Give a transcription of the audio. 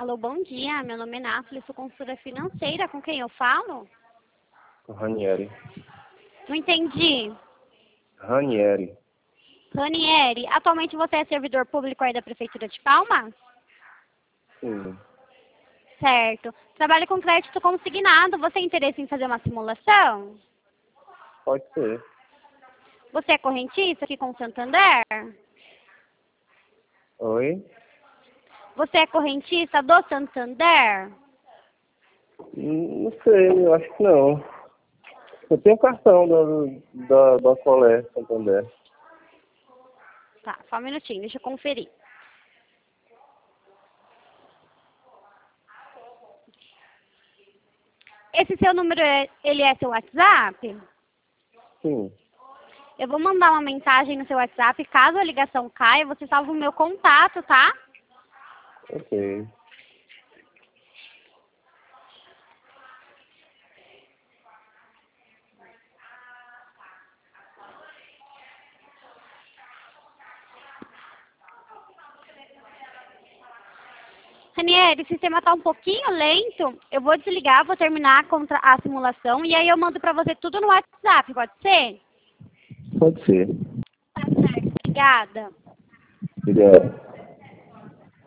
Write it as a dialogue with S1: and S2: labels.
S1: Alô, bom dia. Meu nome é Náfila, sou consultora financeira. Com quem eu falo?
S2: Ranieri.
S1: Não entendi.
S2: Ranieri.
S1: Ranieri, atualmente você é servidor público aí da Prefeitura de Palmas?
S2: Sim.
S1: Certo. Trabalho com crédito consignado. Você tem interesse em fazer uma simulação?
S2: Pode ser.
S1: Você é correntista aqui com o Santander?
S2: Oi?
S1: Você é correntista do Santander?
S2: Não sei, eu acho que não. Eu tenho cartão da Colé Santander.
S1: Tá, só um minutinho, deixa eu conferir. Esse seu número, ele é seu WhatsApp?
S2: Sim.
S1: Eu vou mandar uma mensagem no seu WhatsApp. Caso a ligação caia, você salva o meu contato, tá?
S2: Ok.
S1: Ranieri, o sistema está um pouquinho lento. Eu vou desligar, vou terminar a simulação e aí eu mando para você tudo no WhatsApp, pode ser?
S2: Pode ser.
S1: Tá certo, obrigada.
S2: Obrigado.